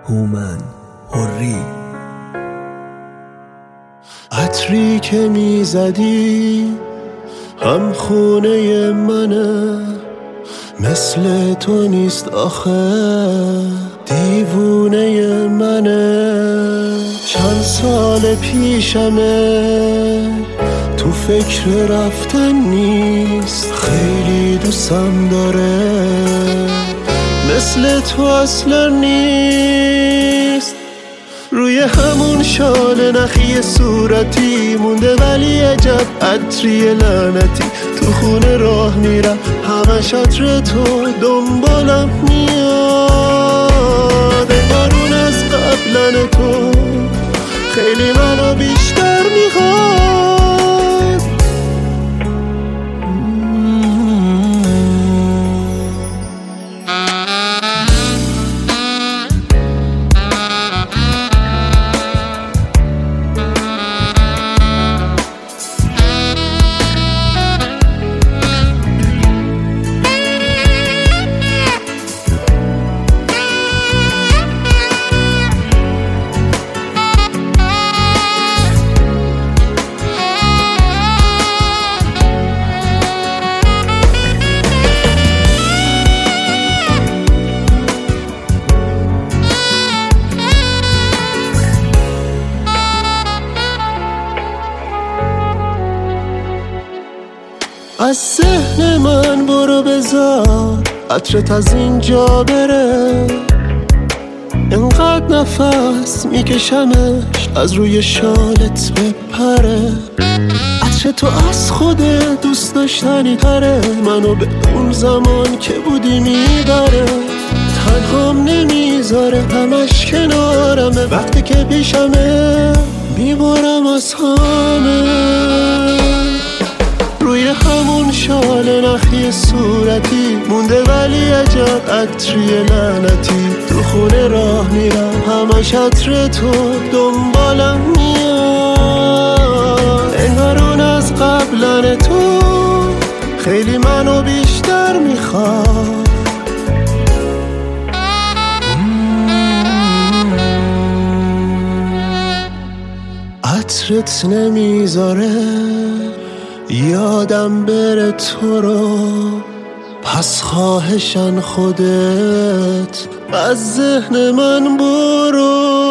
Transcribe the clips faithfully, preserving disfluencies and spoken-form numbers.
هومن حری. عطری که میزدی هم خونه منه، مثل تو نیست آخه دیوونه منه. چند سال پیشمه تو فکر رفتن نیست، خیلی دوستم داره مثل تو اصلا نیست. روی همون شال نخی صورتی مونده ولی عجب عطری لعنتی. تو خونه راه میرم همش عطر تو دنبالم میاد، انگار اون از قبلن تو خیلی منو بیشتر میخواد. از ذهن من برو بذار عطرت از اینجا بره، انقدر نفس میکشمش از روی شالت بپره. عطر تو از خود دوست داشتنی تره، منو به اون زمان که بودی میبره. تنهام نمیذاره همش کنارمه، وقتی که پیشمه میبارم از همه. روی همون شال نخی صورتی مونده ولی عجب عطری لعنتی. تو خونه راه میرم همش عطر تو دنبالم میاد، انگار اون از قبلن تو خیلی منو بیشتر میخواد. عطرت نمیذاره یادم بره تو رو، پس خواهشن خودت از ذهن من برو.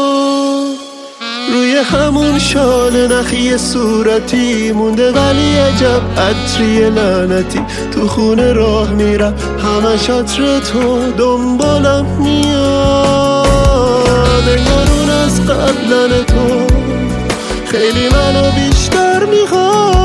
روی همون شال نخی صورتی مونده ولی عجب عطری لعنتی. تو خونه راه میرم همش عطر تو دنبالم میاد، انگار اون از قبلن تو خیلی منو بیشتر میخواد.